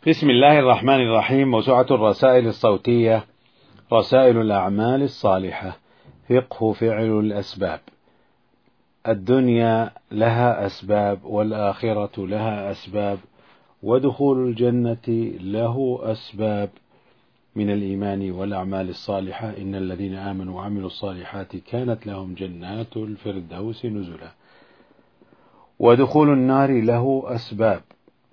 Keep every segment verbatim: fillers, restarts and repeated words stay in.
بسم الله الرحمن الرحيم. موسوعة الرسائل الصوتية، رسائل الأعمال الصالحة، فقه فعل الأسباب. الدنيا لها أسباب، والآخرة لها أسباب، ودخول الجنة له أسباب من الإيمان والأعمال الصالحة. إن الذين آمنوا وعملوا الصالحات كانت لهم جنات الفردوس نزلا. ودخول النار له أسباب،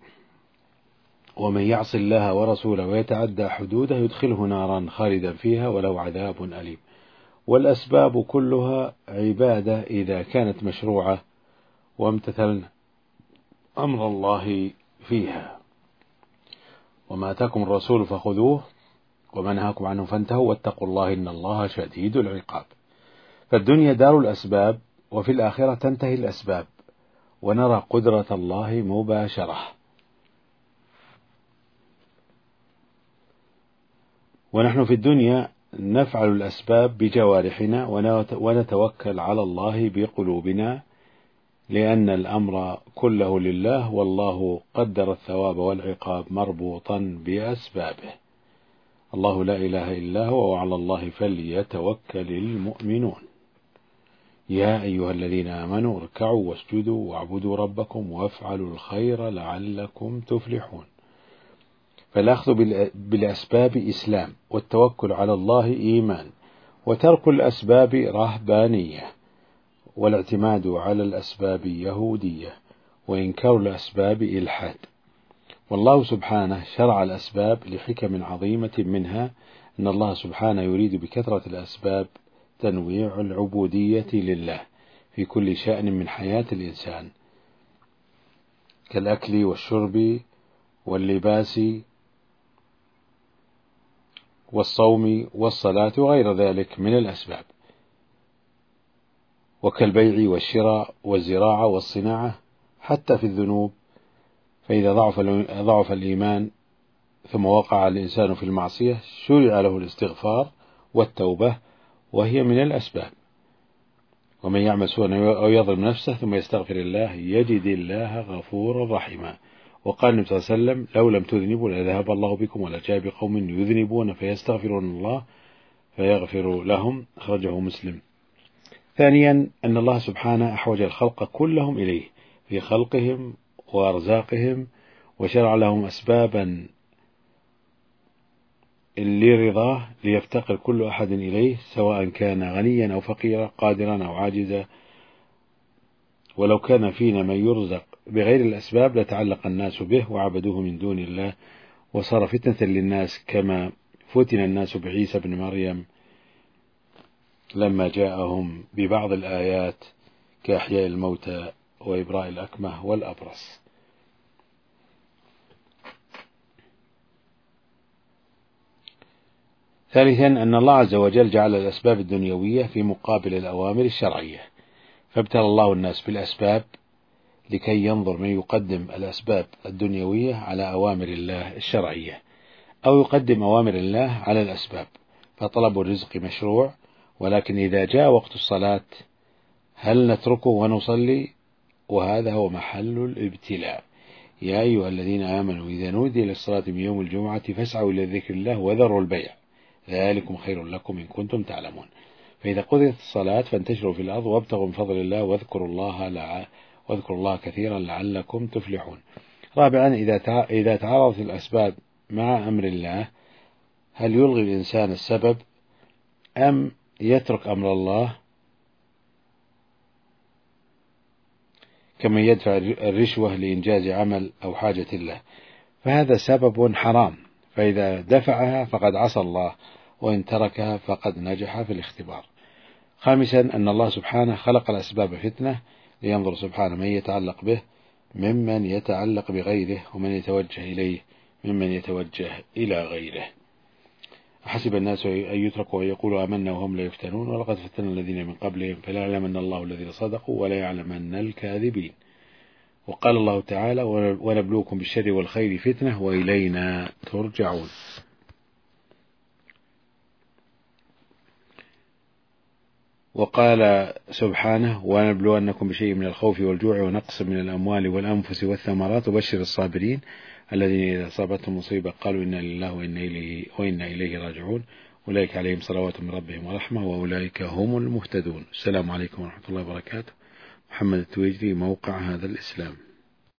ومن يعص الله ورسوله ويتعدى حدوده يدخله نارا خالدا فيها وله عذاب أليم. والأسباب كلها عبادة إذا كانت مشروعة وامتثلنا أمر الله فيها. وما أتاكم الرسول فخذوه وما نهاكم عنه فانتهوا واتقوا الله إن الله شديد العقاب. فالدنيا دار الأسباب، وفي الآخرة تنتهي الأسباب ونرى قدرة الله مباشرة. ونحن في الدنيا نفعل الأسباب بجوارحنا ونتوكل على الله بقلوبنا، لأن الأمر كله لله، والله قدر الثواب والعقاب مربوطا بأسبابه. الله لا إله إلا هو وعلى الله فليتوكل المؤمنون. يا أيها الذين آمنوا اركعوا واسجدوا واعبدوا ربكم وافعلوا الخير لعلكم تفلحون. فالأخذ بالأسباب إسلام، والتوكل على الله إيمان، وترك الأسباب رهبانية، والاعتماد على الأسباب يهودية، وإنكار الأسباب إلحاد. والله سبحانه شرع الأسباب لحكم عظيمة، منها أن الله سبحانه يريد بكثرة الأسباب تنويع العبودية لله في كل شأن من حياة الإنسان، كالأكل والشرب واللباس والصوم والصلاة وغير ذلك من الأسباب، وكالبيع والشراء والزراعة والصناعة، حتى في الذنوب. فإذا ضعف ضعف الإيمان ثم وقع الإنسان في المعصية شرع له الاستغفار والتوبة، وهي من الأسباب. ومن يعمل سوءا أو يظلم نفسه ثم يستغفر الله يجد الله غفورا رحيما. وقال النبي صلى الله عليه وسلم: لو لم تذنبوا لذهب الله بكم ولجاء بقوم يذنبون فيستغفرون الله فيغفر لهم. أخرجه مسلم. ثانيا، أن الله سبحانه أحوج الخلق كلهم إليه في خلقهم وأرزاقهم، وشرع لهم أسبابا لرضاه ليفتقر كل أحد إليه، سواء كان غنيا أو فقيرا، قادرا أو عاجزا. ولو كان فينا من يرزق بغير الأسباب لتعلق الناس به وعبدوه من دون الله، وصار فتنة للناس كما فتن الناس بعيسى بن مريم لما جاءهم ببعض الآيات كإحياء الموتى وإبراء الأكمه والأبرص. ثالثا، أن الله عز وجل جعل الأسباب الدنيوية في مقابل الأوامر الشرعية، فابتلى الله الناس بالأسباب لكي ينظر من يقدم الأسباب الدنيوية على أوامر الله الشرعية، أو يقدم أوامر الله على الأسباب. فطلب الرزق مشروع، ولكن إذا جاء وقت الصلاة هل نتركه ونصلي؟ وهذا هو محل الابتلاء. يا أيها الذين آمنوا إذا نودي للصلاة من يوم الجمعة فاسعوا إلى ذكر الله وذروا البيع ذلكم خير لكم إن كنتم تعلمون. فإذا قضيت الصلاة فانتشروا في الأرض وابتغوا من فضل الله واذكروا الله لع... واذكروا الله كثيرا لعلكم تفلحون. رابعا، إذا إذا تعارضت الأسباب مع أمر الله هل يلغي الإنسان السبب أم يترك أمر الله، كما يدفع الرشوة لإنجاز عمل أو حاجة له؟ فهذا سبب حرام، فإذا دفعها فقد عصى الله، وإن تركها فقد نجح في الاختبار. خامسا، أن الله سبحانه خلق الأسباب فتنة لينظر سبحانه من يتعلق به ممن يتعلق بغيره، ومن يتوجه إليه ممن يتوجه إلى غيره. أحسب الناس أن يتركوا ويقولوا آمنا وهم لا يفتنون ولقد فتنا الذين من قبلهم فلا يعلمن الله الذين صدقوا ولا يعلمن الكاذبين. وقال الله تعالى: ونبلوكم بالشر والخير فتنة وإلينا ترجعون. وقال سبحانه: ونبلونكم بشيء من الخوف والجوع ونقص من الأموال والأنفس والثمرات وبشر الصابرين الذين إذا أصابتهم مصيبة قالوا إنا لله وإنا إليه, وإنا إليه راجعون أولئك عليهم صلوات من ربهم ورحمة وأولئك هم المهتدون. السلام عليكم ورحمة الله وبركاته. محمد التويجري، موقع هذا الإسلام.